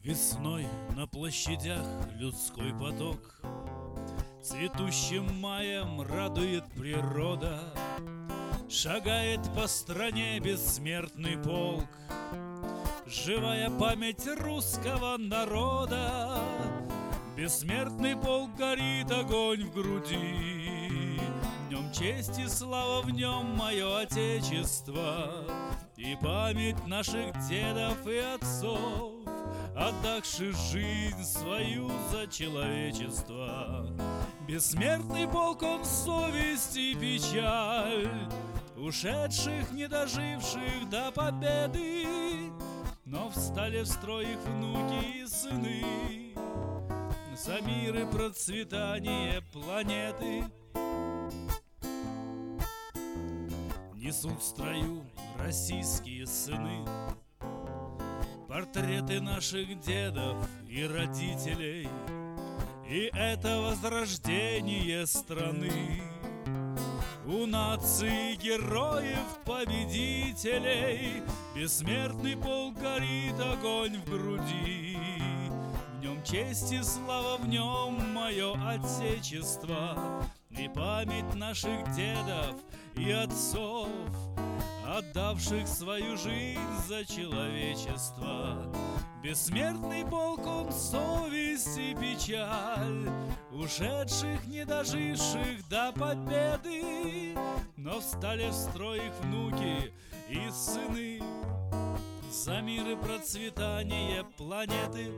Весной на площадях людской поток, цветущим маем радует природа. Шагает по стране бессмертный полк, живая память русского народа. Бессмертный полк горит, огонь в груди, в нем честь и слава, в нем мое отечество. И память наших дедов и отцов, отдавших жизнь свою за человечество. Бессмертный полк, он совесть и печаль ушедших, не доживших до победы. Но встали в строй их внуки и сыны за мир и процветание планеты. Несут в строю российские сыны портреты наших дедов и родителей. И это возрождение страны у нации героев-победителей. Бессмертный полк горит, огонь в груди, в нем честь и слава, в нем мое отечество. И память наших дедов и отцов, отдавших свою жизнь за человечество. Бессмертный полк, он совесть и печаль ушедших, не доживших до победы. Но встали в строй их внуки и сыны за мир и процветание планеты.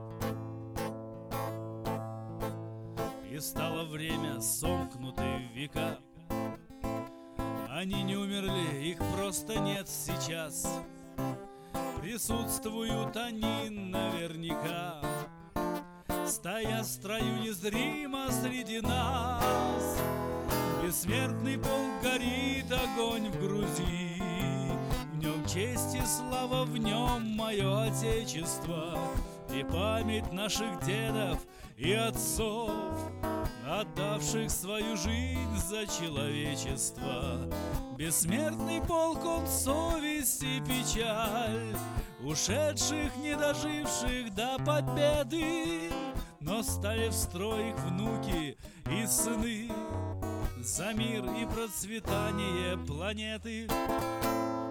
И стало время, сомкнутые века, они не умерли, их просто нет сейчас. Присутствуют они наверняка, стоя в строю незримо среди нас. Бессмертный полк горит, огонь в груди, в нем честь и слава, в нем мое отечество. И память наших дедов и отцов, отдавших свою жизнь за человечество. Бессмертный полк, он совесть и печаль ушедших, не доживших до победы. Но стали в строй их внуки и сыны за мир и процветание планеты.